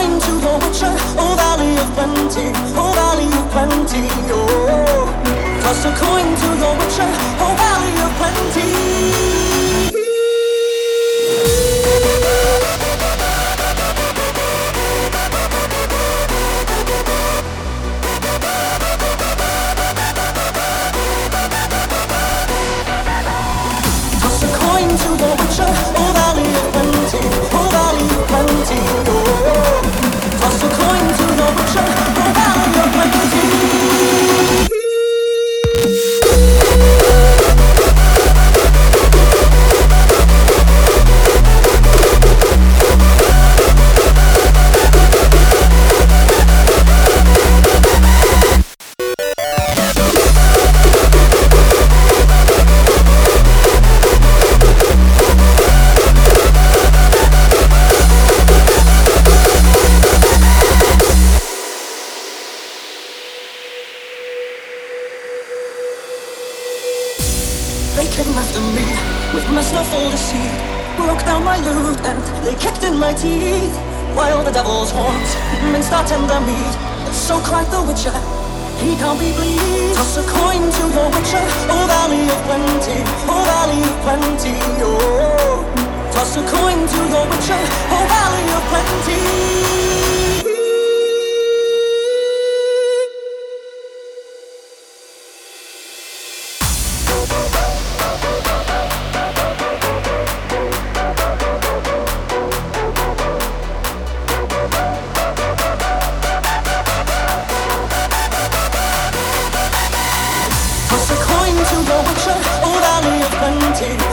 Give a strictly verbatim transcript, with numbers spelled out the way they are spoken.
coin to the witcher, oh valley of plenty, oh valley of plenty, oh. Toss a coin to the witcher, oh valley of plenty. Toss a coin to the witcher, oh valley of plenty, oh valley of plenty, oh. Toss a coin to the witcher, oh valley of plenty. They came after me with my snowfall deceit, broke down my loot and they kicked in my teeth. While the devil's horns minced our tender meat, so cried the witcher, he can't be bleed. Toss a coin to the witcher, oh valley of plenty, oh valley of plenty, oh. Toss a coin to the witcher, oh valley of plenty. Toss a coin to the witcher, oh valley of plenty,